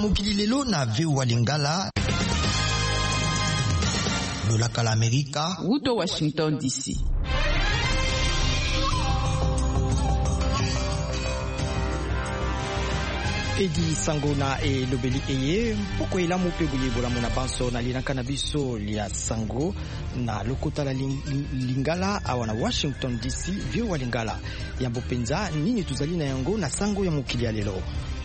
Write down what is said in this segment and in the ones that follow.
mokili lelo na VOA Lingala lolaka la Amerika Wuto Washington DC. Edi Sangona e lobeli eye poko elamu pe boyebola mona banso na linaka na biso lia sango na lokota la Lingala awa na Washington DC VOA Lingala yambo penza nini tuzali na yango na sango ya mokili ya lelo.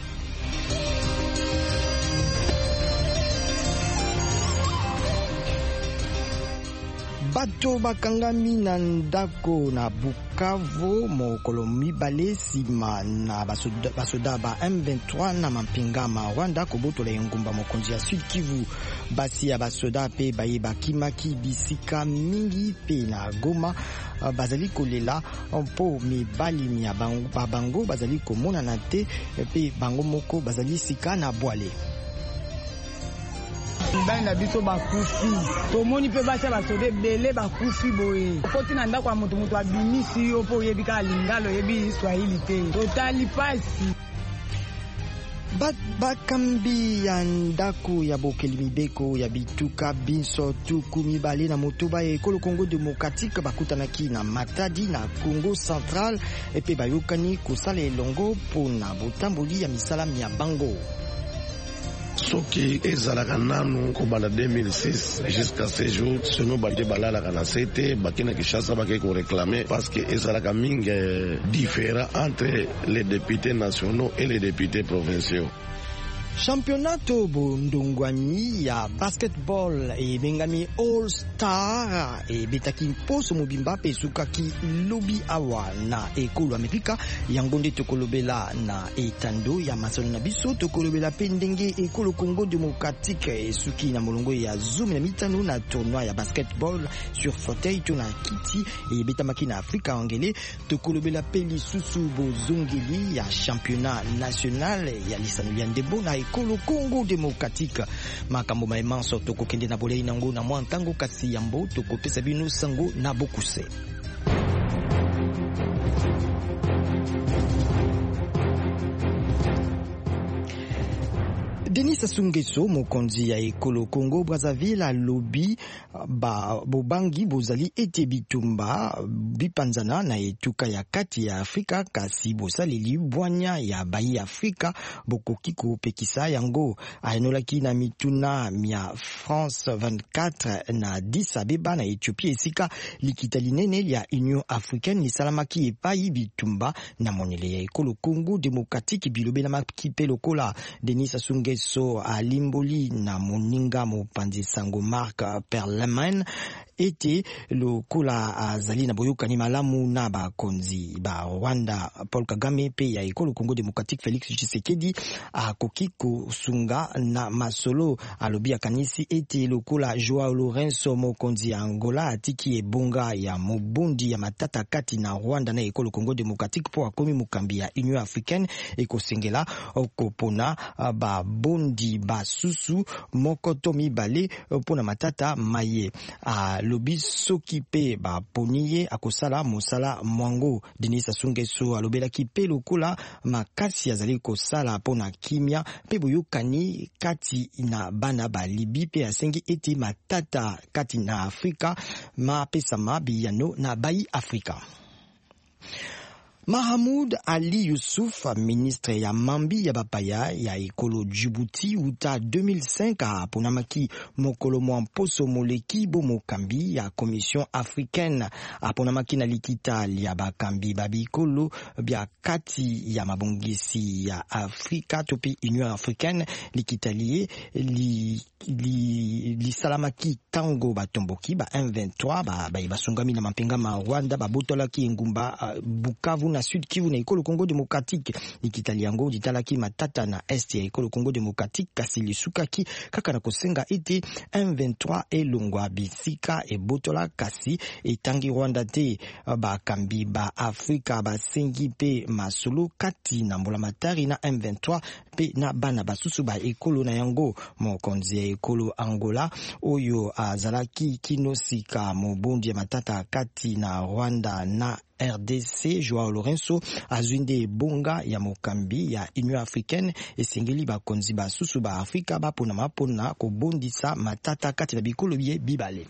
Bato bakangami na ndako na Bukavu mokolo mibale sima na basoda ba M23 na mampinga ma Rwanda kobotola engumba mokonzi ya Sud Kivu. Basi ya basoda pe bayeba kimaki bisika mingi pe na Goma bazali kolela mpo mibali ya bango bazali komona na te pe bango moko bazali sika na bwale. Banda biso bakufi tomoni pe bacha basode bele bakufi boye poti na ndako ya mutu abimisi yo po yebika Lingalo yebi Swahili te totali pasi bakambi ya ndako ya bokeli mibeko ya bituka binso tuku mibale na motoba ya ekolo Congo Démocratique bakutanaki na Matadi na Congo Central epe bayokani kosala elongo pona botamboli ya misala ya bango. Soki ezalaka nanu kobanda 2006 jusqu'à ce jour sono bate balalaka na sete bakina Kinshasa bake ko réclamer parce que ezalaka mingi différent entre les députés nationaux et les députés provinciaux. Championnat bondongwani ya basketball e bengami All Star e betaki mposo mobimba pe sukaki lobi awa na ekolo Amerika yango nde tokolobela na etando ya masolo na biso tokolobela pe ndenge ekolo Congo Démocratique e suki na molongo ya zoom na mitano na tournoi ya basketball sur fauteuil to na kiti e betamaki na Afrika angele tokolobela pe lisusu bozongeli ya championnat national ya lisano ya ndebo na ekolo Congo Démocratique makambo maemanso tokokende na bolei nango na mwa ntango kasi yambo tokopesa bino sango na bokuse. Denis Sassou Nguesso mokonzi ya ekolo Congo Brazzaville alobi bobangi bozali ete bitumba bipanzana na etuka ya kati ya Afrika kasi bosaleli bwanya ya bayi Afrika bokoki kopekisa yango ayenolaki na mituna mia France 24 na Addis Abeba na Ethiopia esika likita linene ya Union Africaine lisalamaki epai bitumba na monele ya ekolo Congo Démocratique bilobela makipe lokola Denis Sassou Nguesso alimboli na moninga mopanzi sango Marc Perleman ete lokola azali na boyokani malamu na bakonzi ba Rwanda Paul Kagame pe ya ekolo Congo Démocratique Félix Tshisekedi akoki kosunga na masolo alobi akanisi ete lokola Joao Lourenço mokonzi ya Angola atiki ebonga ya mobundi ya matata kati na Rwanda na ekolo Congo Démocratique po akomi mukambi ya Union Africaine ekosengela okopona ba bondi basusu mokoto mibale pona matata maye lobi soki pe baponiye akosala mosala mwango. Denis Sassou Nguesso alobelaki pe lokola makasi azali kosala pona kimia pe boyokani kati na bana ba Libi pe asengi eti matata kati na Afrika mapesama biyano na bayi Afrika. Mahamoud Ali Youssouf, ministre ya mambi ya bapaya ya ekolo Djibouti uta 2005 aponamaki mokolo mwa mposo moleki bo mokambi ya Commission africaine aponamaki na likita ya bakambi babikolo bya kati ya mabongisi ya Afrika topi Union Africaine likita li salamaki tango batomboki ba M23 basungami na mampinga ma Rwanda babotolaki ngumba Bukavu na Sud Kivu na ekolo Congo Démocratique likitali yango ditalaki matata na est ya ekolo Congo Démocratique kasi lisukaki kaka na kosenga ete M23 elongwa bisika ebotola kasi etangi Rwanda te bakambi ba Afrika basengi pe masolo kati na mbulamatari na M23 pe na bana basusu ba ekolo na yango mokonzi ya ekolo Angola oyo azalaki kinosika mobundi ya matata kati na Rwanda na RDC Joao Lourenço azwinde bonga ya mokambi ya Union Africaine esengeli bakonzi basusu ba Afrika bapona mapona kobondisa matata kati na bikolo bibale.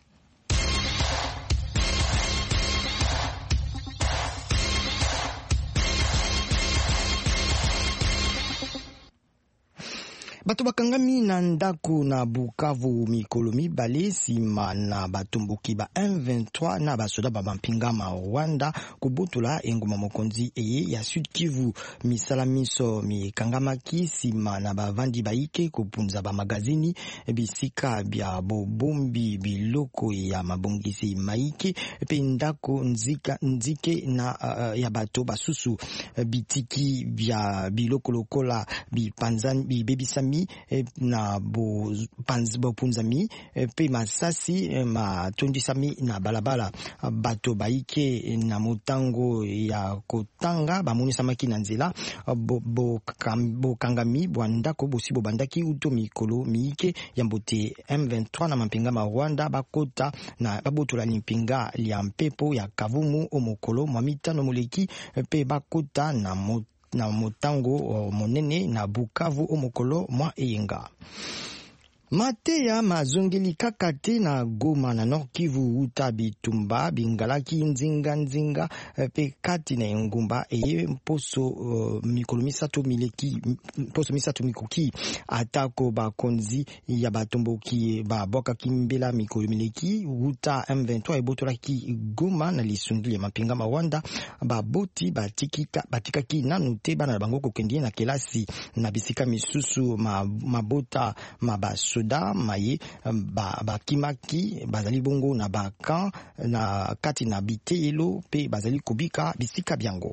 Bato bakangami na ndako na Bukavu mikolo mibale sima na batomboki ba M23 na basoda ba mpingama Rwanda kubutula enguma mokonzi eye ya Sud Kivu. Misala miso mikangamaki sima na bavandi baike kupunza ba magazini bisika bya bobombi biloko ya mabongisi maike pe ndako nzike na ya bato basusu bitiki bya biloko lokola bipanzani bibebisami na bopunzami pe masasi matondisami na balabala bato baike na motango ya kotanga bamunisamaki na nzela bokangami bwandako bosibo bandaki uto mikolo miike ya mbote M23 na mampinga ma Rwanda bakota na babotola limpinga lia mpepo ya kavumu omokolo mwamitano moleki pe bakota na motango monene na Bukavu omokolo mwa eyenga. Mateya mazongeli kakate na Goma na Nord Kivu uta bitumba bingalaki nzinga pe kati na engumba eye mposo mikolo misatu mileki mposo misatu mikuki atako bakonzi ya batomboki ba boka kimbela mikolo mileki uta M23 ebotolaki Goma na lisungili ya mapinga ma Rwanda baboti batikaki nanute bana na bango kokendie na kelasi na bisika misusu mabota mabaso soda maye bakimaki bazali bongo na baka na kati na bitelo pe bazali kubika bisika byango.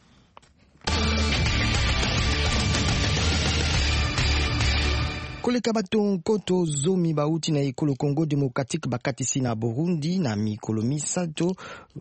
Koleka bato nkoto zomi bauti na ekolo Congo Democratique bakatisi na Burundi na mikolo misato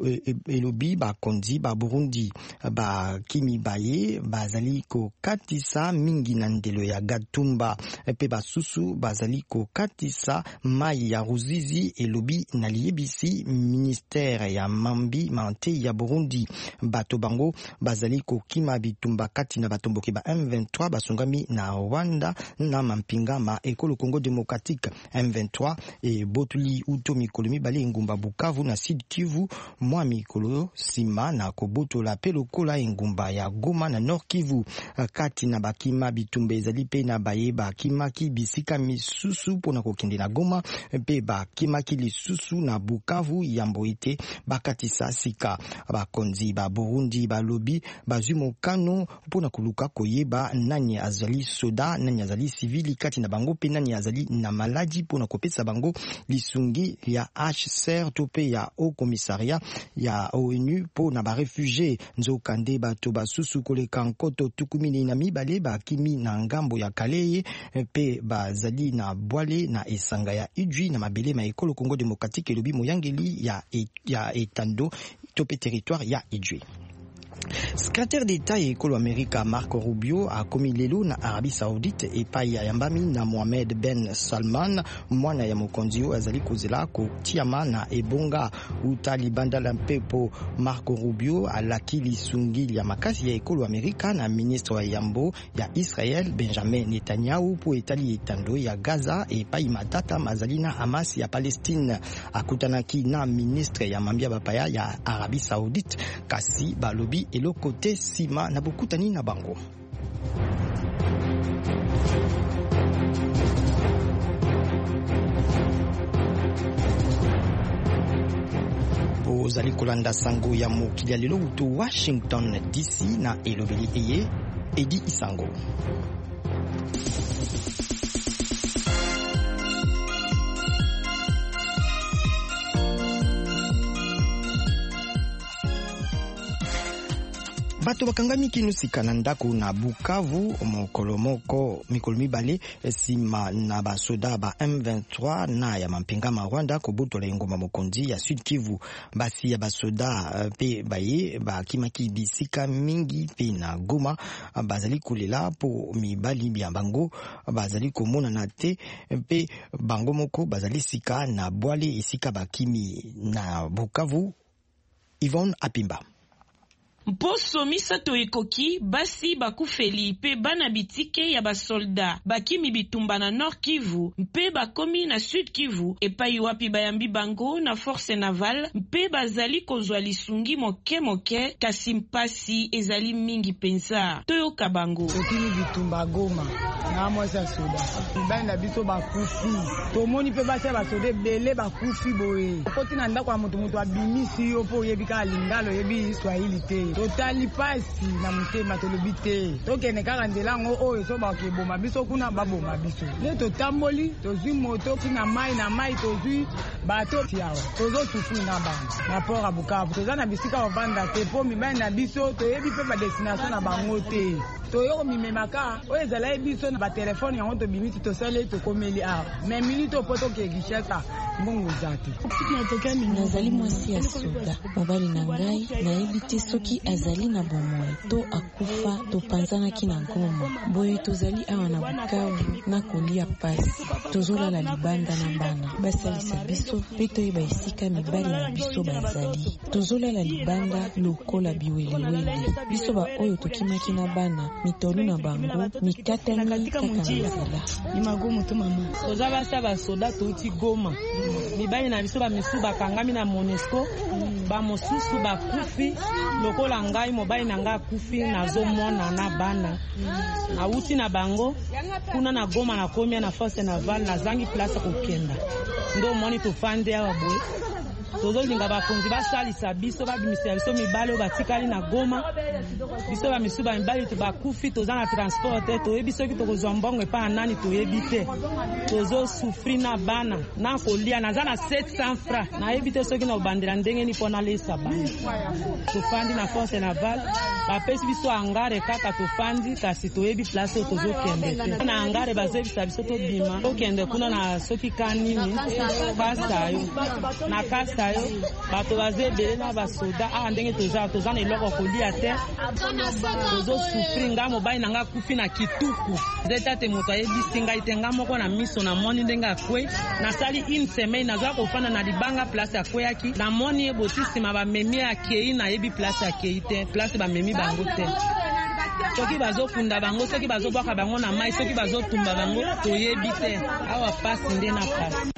elobi bakonzi ba Burundi bakimi baye bazali kokatisa mingi na ndelo ya Gatumba pe basusu bazali kokatisa mai ya Ruzizi elobi na liebisi ministère ya mambi mante ya Burundi. Bato bango bazali kokima bitumba kati na batomboki ba M23 basungami na Rwanda na mampinga ma ekolo Congo Democratique M23 e botuli uto mikolo mibale engumba Bukavu na Sud Kivu mwa mikolo sima na kobotola pelokola engumba ya Goma na Nord Kivu kati na bakima bitumba ezali pe na baye bakimaki bisika misusu pona kokende na Goma pe bakimaki lisusu na Bukavu yambo ite bakatisa sika bakonzi ba Burundi balobi bazwi mokano pona kuluka koyeba nani azali soda nani azali civili kati na bango pe nani azali na maladi pona kopesa bango lisungi ya HCR tope ya Haut Commissariat ya ONU pona ba réfugiés nzokande bato basusu koleka nkoto tukumini na mibale bakimi na ngambo ya Kaleye pe bazali na Bwale na esanga ya Idjwi na mabele ma ekolo Congo Démocratique elobi moyangeli ya etando tope territoire ya Idjwi. Secrétaire d'État et ekolo Amerika Marco Rubio a komi lelo na Arabie Saoudite epai ya yambami na Mohamed Ben Salman mwana ya mokonzi azali kozela kotiama na ebonga uta libanda la mpepo. Marco Rubio alaki lisungili ya makasi ya ekolo Amerika na ministre wa yambo ya Israel Benjamin Netanyahu po etali etando ya Gaza epai matata mazali na Hamas ya Palestine. Akutanaki na ministre ya mambia bapaya ya Arabie Saoudite kasi balobi elo kote sima na bokutani na bango. Bozali kolanda sango ya mokili ya lelo uto Washington DC na elobeli eye Edi Isango. Bato bakangami kinusika na ndako na Bukavu mokolo moko mikolo mibale sima na basoda ba M23 na ya mampinga ma Rwanda kobotola engoma mokonzi ya Sud Kivu. Basi ya basoda pe baye bakimaki bisika mingi pe na Goma bazali kulela po mibali bya bango bazali komona na te pe bango moko bazali sika na Bwale esika bakimi na Bukavu Yvonne Apimba. Mposo misato ekoki basi bakufeli pe bana bitike ya basolda bakimi bitumba na Nord Kivu mpe bakomi na Sud Kivu epai wapi bayambi bango na force navale mpe bazali kozwa lisungi moke kasi mpasi ezali mingi penza toyoka bango okimi bitumba Goma na mwasa soda bana na biso bakufi tomoni pe basi basoda ebele bakufi boye koti na ndako ya moto abimisi yo po yebika lingalo yebi Swahili te totali pasi na mutema tolobi te tokende kaka nzela ngo oyo so bakeboma biso kuna baboma biso le totamboli tozwi moto na mai tozwi bato tiawa tozosufri na bango na port ya Bukavu toza na bisika ovanda te po mibali na biso toyebi mpe badestination na bango te toyoko mimemaka oyo ezala biso na batelefone yango tobimisi tosali tokomeli awa me minute opo tokekishasa mbongo za te nazali mwasi ya soda mobali na ngai nayebi te soki azali na bomoi to akufa topanzanaki na Goma boye tozali awa na Bukavu na kolia pasi tozolala libanda na bana basalisa biso mpe toyeba esika mibali na biso bazali tozolala libanda lokola biwelewele biso ba oyo tokimaki na bana mitolu na bango mikatani kaka na nzela imagomo to mama toza basa basoda touti Goma mibali na biso bamisu bakangami na Monesco bamosusu bakufi lokola ngai mobali na ngai akufi nazomona na bana nauti na bango kuna na Goma na komia na force navale nazangi place kokenda ndo moni tofande awa boye tozolinga bakonzi basalisa biso babimisa biso mibali batikali na Goma biso bamisu bamibali bakufi toza na transport te toyebi soki tokozwa mbongo epa nani toyebi te tozosufri na bana na kolia naza na 700 francs nayebi te soki na obandela ndenge ni mpona lesa bana tofandi na force navale bapesi biso angare kaka tofandi kasi toyebi place oyo tozokende te na angare bazoyebisa biso tobima tokende kuna na soki kanini kasayo na kasayo bato baza ebele na basoda awa ndenge toza na eloko kolia te tozosufri nga mobali na nga kufi na Kituku zeta te moto ayebisi ngai te nga moko na miso na moni ndenge akwe nasali une semaine nazoya kofanda na libanga place akweyaki na moni eboti nsima bamemi akei nayebi place akei te place bamemi bango te soki bazokunda bango soki bazobwaka bango na mai soki bazotumba bango toyebi te awa pasi nde na pasi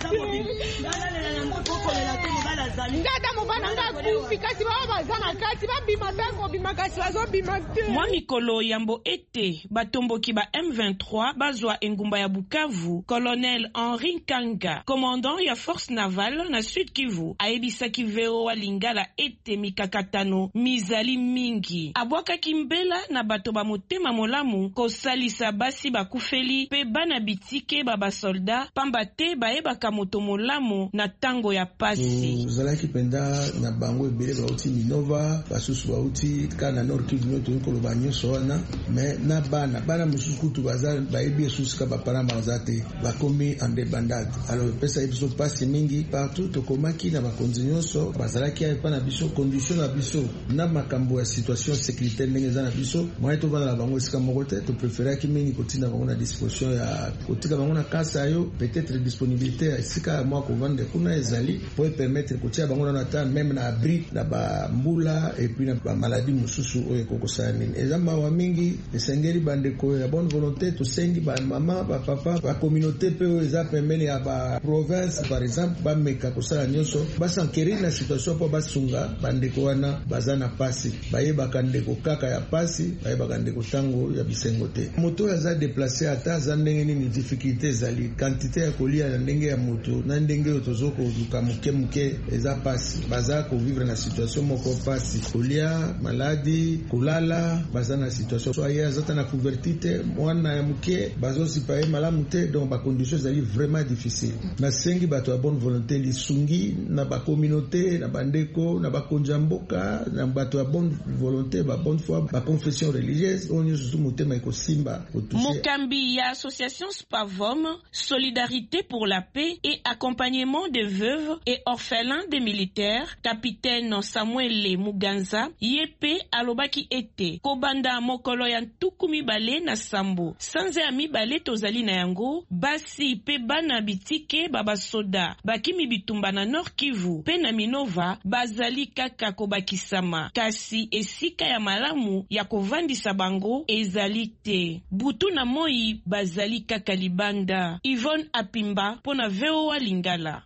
mwa mikolo yambo ete batomboki ba M23 bazwa engumba ya Bukavu Colonel Henri Kanga commandant ya force navale na Sud Kivu ayebisaki VOA Lingala ete mikakatano mizali mingi abwakaki mbela na bato ba motema molamu kosalisa basi bakufeli pe bana bitike ba basolda pamba te bayebaka moto molamu na tango ya pasi zalaki penda na bango ebele bauti Minova basusu bauti kana Nord Kivu nyoto koloba nyonso wana me na bana mosusu kutu baza bayebi esusu ka baparama bazate bakomi en débandade alors pesa biso pasi mingi partout tokomaki na bakonzi nyonso bazalaki epa na biso condition na biso na makambo ya situation sécuritaire ndenge za na biso mwa to bana la bango esika moko te to préférer mingi kotina bango na disposition ya kotika bango na kasa yo peut-être disponibilité ya esika mwa kovanda kuna ezali pour permettre kotia bango na ta même na abri na ba mbula et puis na ba maladie mususu oyo kokosana nini ezamba wa mingi esengeli bandeko ya bonne volonté to sengi ba mama ba papa ba communauté pe oyo eza pembeni ya ba province par exemple ba meka kosala nyonso basankeri na situation po basunga bandeko wana bazana pasi bayeba ndeko kaka ya pasi bayeba ndeko tango ya bisengo te moto aza déplacer ata za ndenge nini difficulté zali quantité ya kolia na ndenge ya moto na ndenge otozoko luka muke eza pasi baza ko vivre na situation moko pasi kolia maladi kulala baza na situation so aya zata na couverture mwana ya muke bazo sipaye malamu te donc ba conditions zali vraiment difficile na sengi bato ya bonne volonté lisungi na ba communauté na bandeko na ba konjamboka na bato ya bonne volonté ba bonne foi ba confession religieuse onyo susu motema iko simba Mokambi ya association Spavom Solidarité pour la paix et accompagnement des veuves et orphelins des militaires, capitaine Samuel Muganza, yepe alobaki ete kobanda mokolo ya ntuku mibale na sambo sanze ya mibale tozali na yango basi pe bana bitike baba soda bakimi bitumba na Nord Kivu pe na Minova bazali kaka kobakisama kasi esika ya malamu ya kovandisa bango ezali te. Butu na moi bazali kaka libanda. Yvonne Apimba pona VOA Lingala.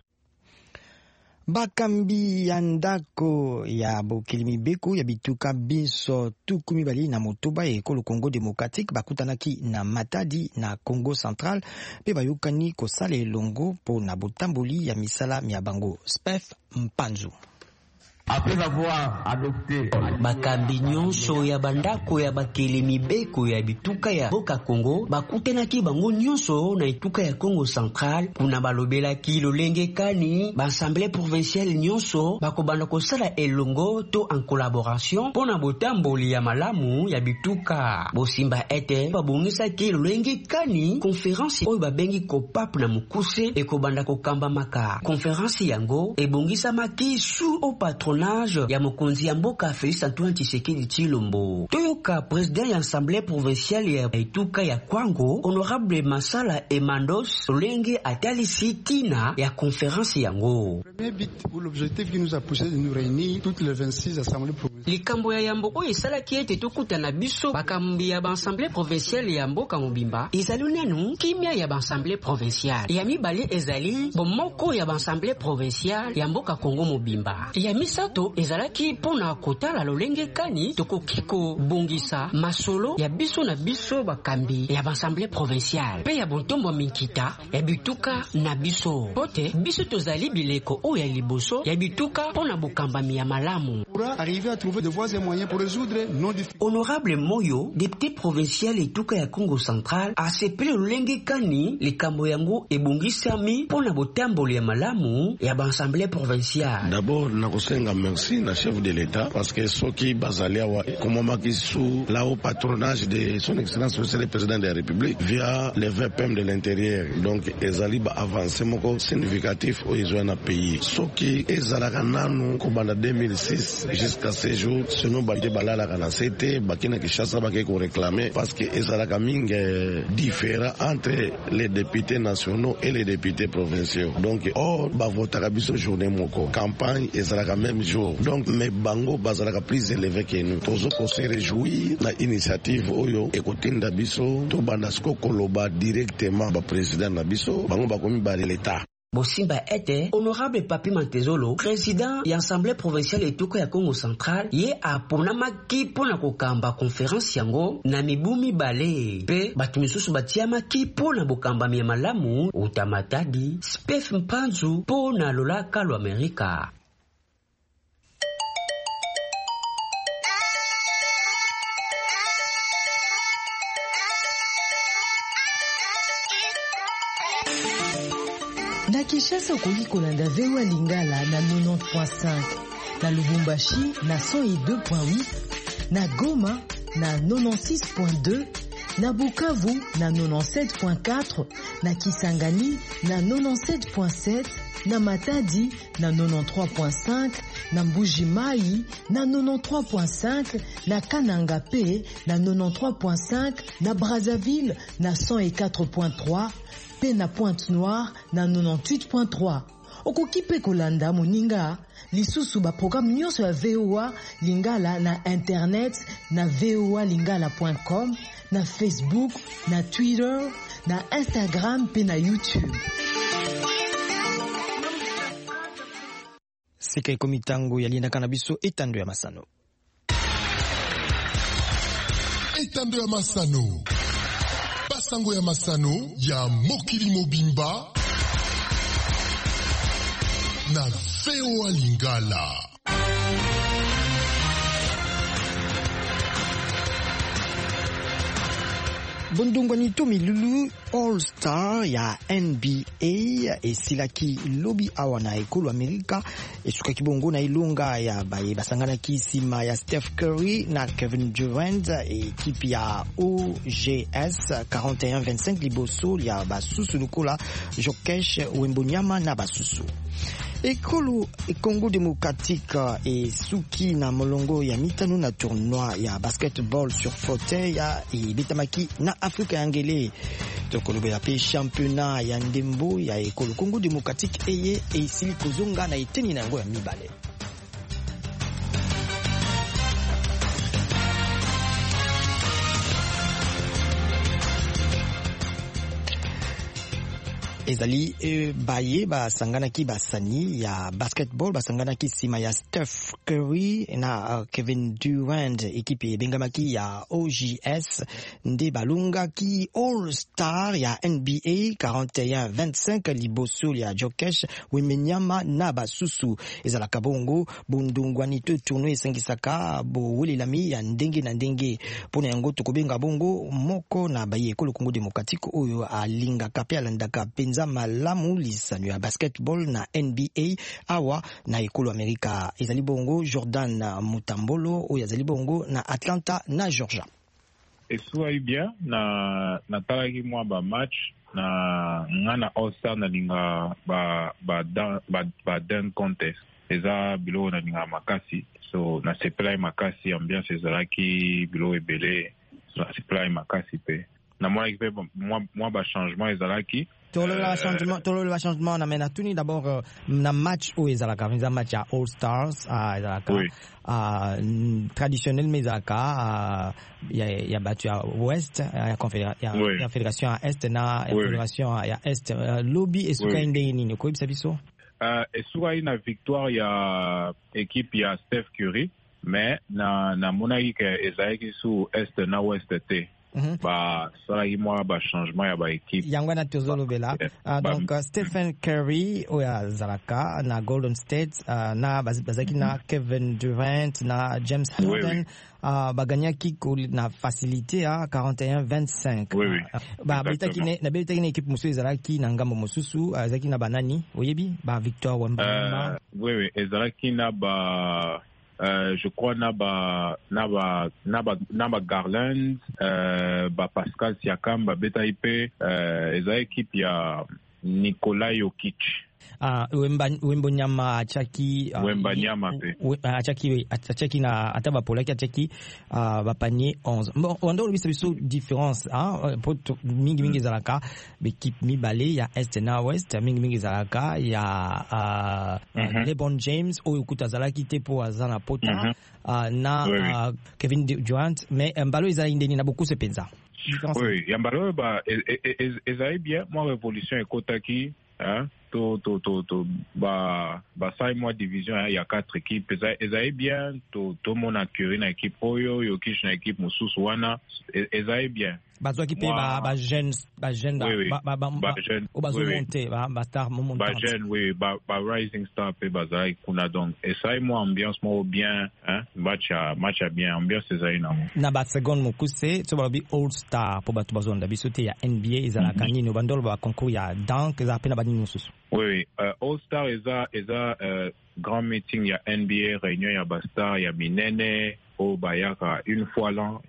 Bakambi ya ndako ya bokilimi beko ya bituka biso tukumi bali na motoba ya ekolo Congo Démocratique bakutanaki na Matadi na Congo Central pe bayokani kosala elongo po na botamboli ya misala ya bango. Spef Mpanzu. Après avoir adopté bakambi nyonso ya bandako ya bakele mibeko ya bituka ya Boka Congo bakutenaki bango nyonso na ituka ya Congo Central kuna balobelaki lolenge kani ba-assemblée provinciale nyonso bakobanda kosala elongo to en collaboration pona botamboli ya malamu ya bituka bosimba ete babongisaki lolenge kani conférence oyo babengi kopap na mukuse ekobanda kokamba maka conférence yango ebongisamaki sous au patron ya mokonzi ya mboka Félix Antoine Tshisekedi Tshilombo. Toyoka président ya assemblée provinciale ya ituka ya Kwango, honorable Masala Emandos Olenge atali sitina ya conférence yango. Premier but ou l'objectif qui nous a poussé de nous réunir toutes les 26 assemblées provinciales. Likambo ya yambo oyo esalaki ete tokutana biso bakambi ya assemblée provinciale ya mboka mobimba ezali nanu kimia ya assemblée provinciale ya mibale ezali bomoko ya assemblée provinciale ya mboka Congo mobimba ya misato ezalaki pona kotala lolenge kani tokokiko bongisa masolo ya biso na biso bakambi ya assemblée provinciale pe ya bontombo minkita ya bituka na biso pote biso tozali bileko oyo ya liboso ya bituka pona bokambami ya malamu. Arriver à trouver de voies et moyens pour résoudre nos difficultés. Honorable Moyo, député provincial etuka ya Congo Central, asepele lolenge kani likambo yango ebongisami pona botamboli ya malamu ya assemblée provinciale. D'abord nakosenga merci na chef de l'État parce que soki bazalia wa komomaki sous la haut patronage de son excellence monsieur le président de la République via les VPM de l'intérieur. Donc ezali ba avancer moko significatif au izwana pays. Soki ezalaka nanu kobanda 2006 jusqu'à ce jour sinon balite balala kana c'était bakina Kinshasa bakeko réclamer parce que ezalaka mingi différent entre les députés nationaux et les députés provinciaux. Donc ba votaka biso journée moko campagne ezalaka même jour. Donc mais bango bazalaka plus élevé que nous. Tozo ko se réjouir na initiative oyo ekotinda biso to bandasko koloba directement ba président na biso bango bakomi ba l'État. Bosimba ete honorable Papi Mantezolo président ya assemblée provinciale etuka ya Congo Central ye aponamaki pona kokamba conférence yango na mibumi bale pe batu misusu batiamaki pona bokamba ya malamu utamatadi Spef Mpanzu pona lolaka lo Amerika. Na Kinshasa okoki kolanda VOA Lingala na 90.5, na Lubumbashi na 102.8, na Goma na 96.2, na Bukavu na 97.4, na Kisangani na 97.7, na Matadi na 93.5, na Mbuji-Mayi na 93.5, na Kananga Pe na 93.5, na Brazzaville na 104.3, pe na Pointe-Noire na 98.3. Okoki pe kolanda moninga lisusu ba programme nyonso ya VOA Lingala na internet na voalingala.com, na Facebook, na Twitter, na Instagram pe na YouTube. Sika ikomitango yalinda kanabiso etando ya masano. Etando ya masano. Basango ya masano ya mokili mobimba na VOA Lingala. Bondongwani to milulu All Star ya NBA esilaki lobi awa na ekolo Amerika esuka kibongo na ilunga ya baye basangana kisima ya Steph Curry na Kevin Durant ekipe ya OGS 41-25 liboso ya basusu lukola Jokesh Wembonyama na basusu. Ekolo Congo démocratique et Suki na molongo ya mitano na tournoi ya basketball sur fauteuil ya betamaki na Afrika yangele tokolobela pe championnat ya ndembo ya Ekolo Congo démocratique eye esili kozonga na eteni na yango ya mibale. Ezali baye basanganaki basani ya basketball basanganaki sima ya Steph Curry na Kevin Durant ekipe bengamaki ya OGS nde balungaki All Star ya NBA 41-25 liboso ya Jokesh Wemenyama na basusu ezalaka bongo bundungwani to tournoi esangisaka bowelelami ya ndenge na ndenge pona yango tokobenga bongo moko na baye Ekolo Congo démocratique oyo alingaka pe alandaka penza malamu lisano ya basketball na NBA awa na Ekolo Amerika ezali bongo Jordan Mutambolo oyo ezali bongo na Atlanta na Georgia. Esua bien na talaki mwa ba match na ngana All-Star na linga ba dunk contest eza bilo na linga makasi so na supply makasi ambiance ezalaki bilo ebele so na supply makasi pe na mwa ekipe mwa ba changement ezalaki Tolo la changement na mena tuni d'abord na match où ezalaka match à All Stars ezalaka traditionnel mais ezalaka ya battu à Ouest ya fédération à Est na fédération à Est lobby esuka ndenge nini ko bisa biso esuka ina victoire ya équipe ya Steph Curry mais na monaki ezalaki sous Est na Ouest te ba salaki mwa ba changement ya ba équipe yango na tozolobela donc Stephen Curry oya zalaka na Golden State na bazaki na Kevin Durant na James Harden baganyaki na facilité à 41-25 ba betaki na équipe musu ezalaki na ngambo mususu ezalaki na banani oyebi ba Victor Wembanyama ezalaki na ba je crois naba Garland ba Pascal Siakam ba beta IP eza équipe ya Nikola Jokic Wembanyama achaki achaki na ataba polaki achaki ba panier 11 bon ondo lobisa biso différence mingi zalaka l'équipe mibale ya Est na West mingi zalaka ya LeBron James oyo kutazalaki te po azana pota na Kevin Durant mais mbalo ezali ndeni na beaucoup se penza oui yambalo ba ezali bien moi révolution ekotaki ba sai moi division ya 4 équipes ezali bien to mona Curry na équipe oyo Jokic na équipe mususu wana ezali bien bazwaki pe ba jeune bazo monter ba star montante ba jeune ba rising star pe bazali kuna donc ezali moi ambiance mo bien match a bien ambiance ezali na ba seconde mokuse to ba bi All Star po batu bazonda bisote ya NBA ezalaka nini bandolo ba concours ya dunk za pe na ba nini mususu All Star eza grand meeting ya NBA réunion ya ba star ya minene o bayaka une fois l'an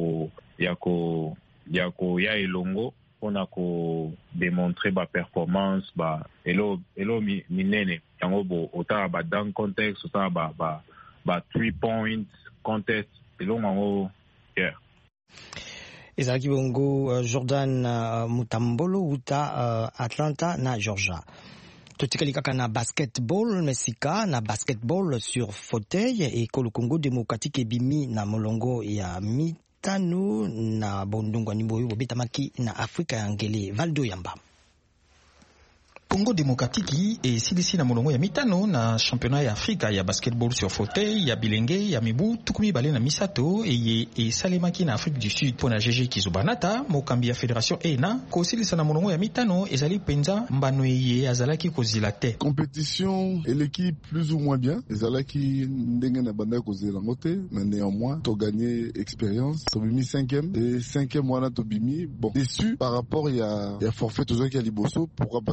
ya elongo pona ko démontrer ba performance ba elo minene yango bo ota ba dunk contest ota ba 3 points contest elongo ezalaki bongo Jordan Mutambolo uta Atlanta na Georgia. Totikali kaka na basketball mesika na basketball sur fauteuil Ekolo Congo démocratique ebimi na molongo ya mitano na bondungwa nimbo yo betamaki na Afrika ya ngele Valdo Yamba. Congo démocratique et silisi na molongo ya mitano na championnat ya Afrika ya basketball sur fauteuil ya bilenge ya mibu tukumi bale na misato e salemaki na Afrique du Sud pona GG Kizubanata mokambi ya fédération ENA ko silisa na molongo ya mitano ezali penza mbano ye azalaki kozila te compétition et l'équipe plus ou moins bien ezalaki ndenge na banda kozela ngote mais néanmoins to gagné expérience to bimi 5e et 5e wana to bimi bon déçu par rapport ya forfait to zaki ya liboso pourquoi parce que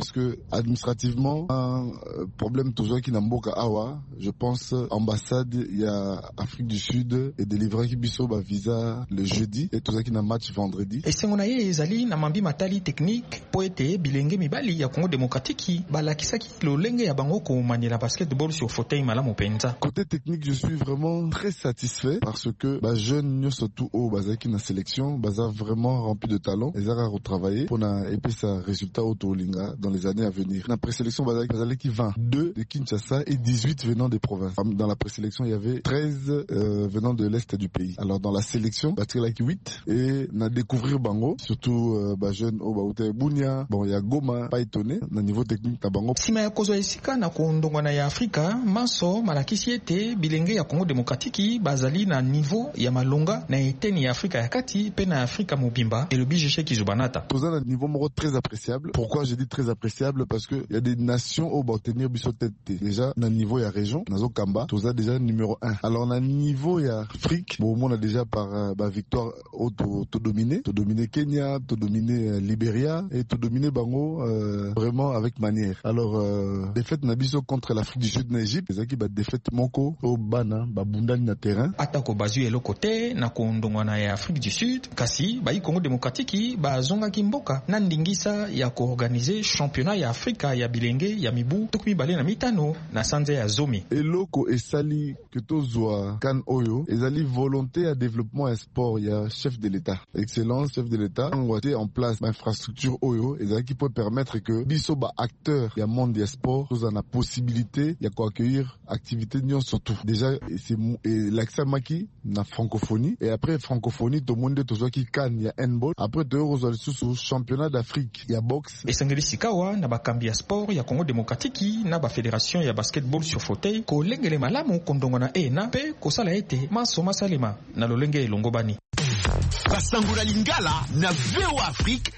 administrativement un problème toujours qui n'a mboka awa. Je pense ambassade il y a Afrique du Sud et délivrer qui biso ba visa le jeudi et tout ça qui n'a match vendredi. Et sengona ye ezali na mambi matali technique po ete bilenge mibali ya Congo démocratique balakisaki lolenge ya bango ko manela basketball sur fauteuil malamu penza. Côté technique, je suis vraiment très satisfait parce que jeune surtout au bazaki na sélection baza vraiment rempli de talent. Les a retravaillé pour na épée sa résultat au Tolinga dans les années à venir. Na présélection bazaki 22 de Kinshasa et 18 venant des provinces. Dans la présélection, il y avait 13 venant de l'est du pays. Alors dans la sélection, batrelaki 8 et na découvrir bango surtout jeune au baute Bunia. Bon, il y a Goma, pas étonné na niveau technique na bango. Sima ya kozo esika na kondongwana ya Afrika, maso malakisi ete bilenge ya Congo démocratique bazali na niveau ya malonga na eteni ya Afrika ya kati pe na Afrika mobimba et le BGC qui Zubanata. Tous un niveau moro très appréciable. Pourquoi je dis très appréciable? Parce que il y a des nations au obtenir biso tête. Déjà na niveau ya région, nazo Kamba, tous a déjà numéro 1. Alors na niveau ya Afrique, bon on a déjà par victoire au to dominer Kenya, to dominer Libéria et to dominer Bango vraiment avec manière. Alors défaite na biso contre l'Afrique du Sud na Égypte, ezaki ba défaite moko au bana ba bundani na terrain. Atako bazu elo côté na kondongwana ya Afrique du Sud, kasi ba Congo démocratique ba zonga kimboka na ndingisa ya koorganiser championnat ya Afrika ya bilenge ya mibu tukumi bale na mitano na sanze ya zomi. Eloko esali que tozwa kan oyo ezali volonté à développement et sport ya chef de l'État. Excellence chef de l'État ngote en place infrastructure oyo ezali qui peut permettre que biso ba acteur ya monde ya sport tous en la possibilité ya ko accueillir activité nyon surtout. Déjà c'est l'accès maki na francophonie et après francophonie tout le monde tozwa ki kan ya handball après deux aux sous championnat d'Afrique ya boxe. Et sangeli sikawa na bakambi ya sport ya Congo démocratique na ba fédération ya basketball sur fauteuil ko lengele malamu kondongana na pe ko sala ete maso masalema na lolenge elongobani. Basangura Lingala na VOA Afrique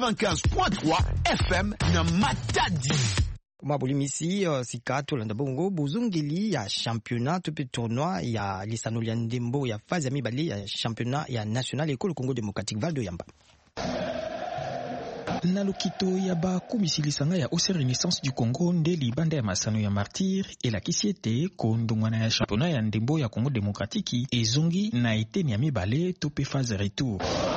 95.3 FM na Matadi. Mabulimisi sika tolanda bongo bozongeli ya championnat tupe tournoi ya lisano ya ndembo ya phase ya mibale ya championnat ya national école Congo démocratique Valdo Yamba. Na lokito ya bakomisi lisanga ya Ose Renaissance du Congo nde libanda ya masano ya martyr elakisi ete kondongwana ya championnat ya ndembo ya Congo démocratique ezongi na eteni ya mibale tope phase retour.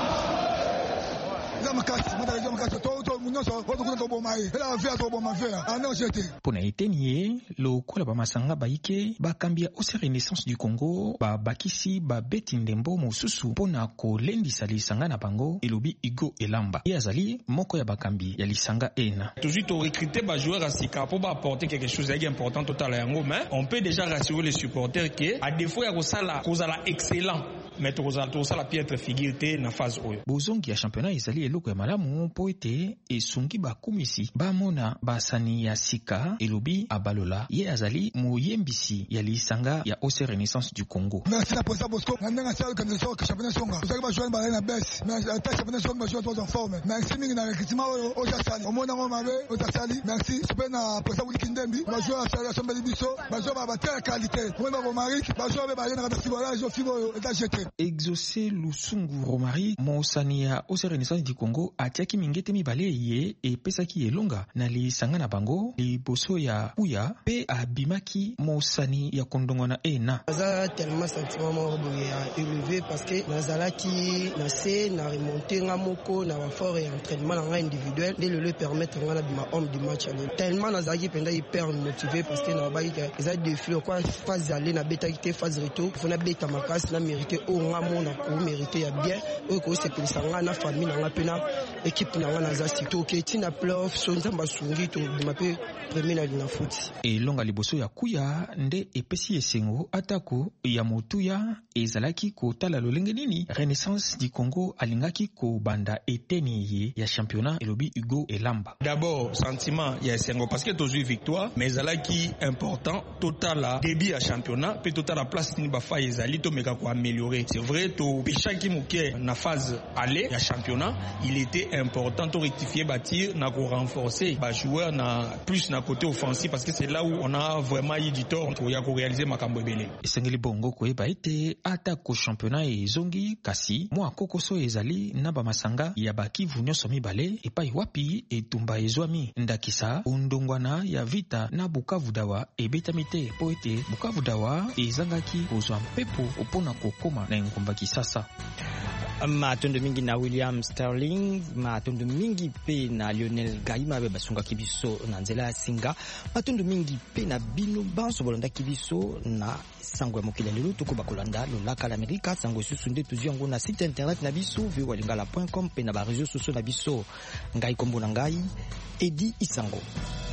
Pona eteni ye lokola bamasanga baike bakambi ya Ose Renaissance du Congo babakisi babeti ndembo mosusu pona kolendisa lisanga na bango elobi Igo Elamba ye azali moko ya bakambi ya lisanga ena. Toujours to recruter ba joueur à Sika pour apporter quelque chose d'important total à yango, mais on peut déjà rassurer les supporters que à défaut ya kosala excellent mais tozala piètre figure te na phase oyo. Bozongi ya championnat ezali eloko ya malamu po ete esungi bakumisi bamona basani ya sika elobi abalola ye azali moyembisi ya lisanga ya Ose Renaissance du Congo. Merci la président Bosco. Nanga sala quand le championnat songa. Vous savez pas jouer ba na baisse. Mais la championnat songa jouer en forme. Merci mingi na recrutement au Jassali. Au mona mabe au Jassali. Merci. C'est na président Wikindembi. Va jouer à la Sombeli Bisso. Va jouer ba terre qualité. Moi ba Marik, va jouer ba na Sibola, jo fibo et jeté. Exaucé Lusungu Romari mosani ya Ose Renaissance du Congo atiaki mingete mibale ye e pesaki elonga na lisanga na bango liboso ya uya pe abimaki mosani ya kondongona ena. Baza tellement sentiment mort ya élevé parce que nazalaki na se na remonter ngamoko na ba fort et entraînement nga individuel de le permettre nga na bima homme du match aller. Tellement nazalaki penda hyper motivé parce que na baiki eza défi quoi phase aller na beta qui phase retour faut na beta makasi na mériter au ngamo na ko mériter ya bien o ko se pelisa nga na famille na nga pena équipe na nga na za sito ke tina playoff so nzamba sungi to bimape premier na foot. E longa liboso ya kuya nde epesi esengo atako ya motuya ezalaki kotala lolenge nini Renaissance du Congo alingaki ko banda eteni ye ya championnat elobi Hugo Elamba. D'abord sentiment ya esengo parce que tozu victoire mais ezalaki important total début ya championnat pe total la place ni ba fa ezali to meka ko améliorer C'est vrai, to pechaki muke na phase aller ya championnat, il était important de rectifier bâtir na ko renforcer ba joueur na plus na côté offensif parce que c'est là où on a vraiment eu du tort pour ya ko réaliser makambo belé. Esengeli bongo ko eba ete attaque au championnat ezongi kasi mwa kokoso ezali na ba masanga ya bakivu nyonso mibale epai wapi etumba ezwami ndakisa undongwana ya vita na Bukavu Dawa ebetamite po ete Bukavu Dawa ezangaki kozwa mpepo opona kokoma na engumba Kisasa. Matondo mingi na William Sterling, matondo mingi pe na Lionel Gaima be basunga kibiso na nzela ya singa, matondo mingi pe na bino banso bolanda kibiso na sango ya mokili lelo toko bakolanda lolaka l'Amérique sango susu nde tuzi yango na site internet na biso viwalingala.com pe na ba réseaux sociaux na biso ngai kombo na ngai Edi Isango.